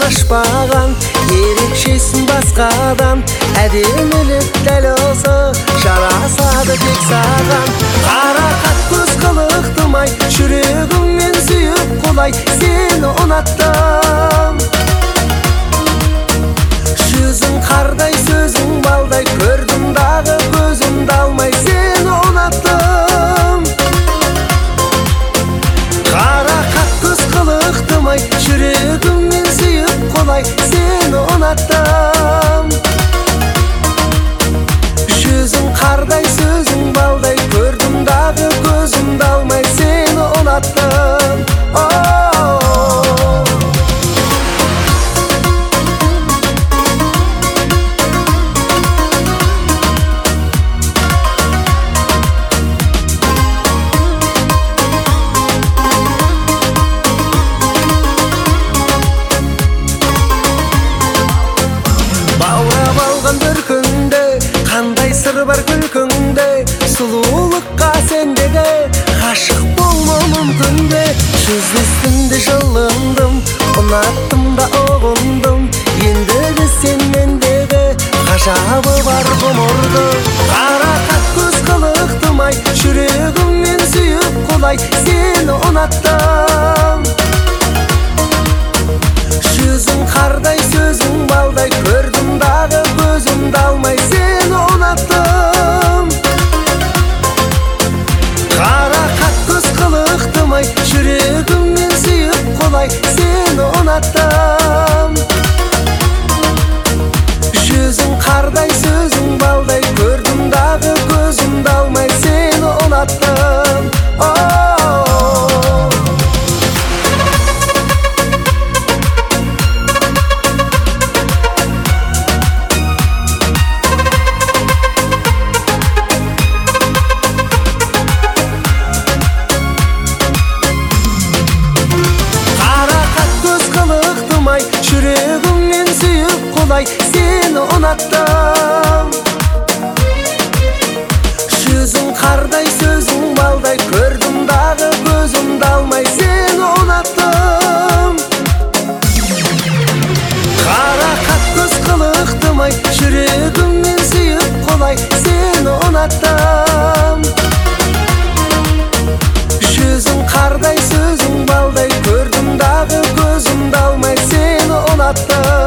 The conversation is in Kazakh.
ұқсашпаған, ерекшесін басқадан, әдемілік дәл осы жарасады тек саған. Қарақат көз қылықтымай, жүрегіммен сүйіп құлай, сені ұнаттым. Жүзің қардай, сөзің балдай, көрдім дағы көзімді алмай, сені ұнаттым. Қарақат көз қылықтымай, жүрегіммен сүйіп құлай, сені ұнаттым. Жүзің қардай, сөзің балдай, көрдім дағы көзімді алмай, сені ұнаттым. Баурап алған бір күнде, қандай сыр бар күлкіңде, сұлулыққа сендегі ғашық болмау мүмкін бе? Жүздестім жылындым, ұнаттым да ұғындым, ендігі сен мендегі ғажабы бар ғұмырды. Қарақат көз қылықтымай, жүрегіммен сүйіп құлай, сені ұнаттым. Жүзің қардай, сөзің балдай, көрдім дағы көзімді алмай, сені ұнаттым. Қарақат көз қылықтымай, жүрегіммен сүйіп құлай, сені ұнаттым. Жүзің қардай, сөзің балдай, көрдім дағы көзімді алмай, сені ұнаттым. Жүрегіммен сүйіп құлай, сені ұнаттым. Жүзің қардай, сөзің балдай, көрдім дағы көзімді алмай, сені ұнаттым. Қарақат көз қылықтымай, жүрегіммен сүйіп құлай, сені ұнаттым. Жүзің қардай, сөзің балдай, көрдім дағы көзімді алмай, сені ұнаттым.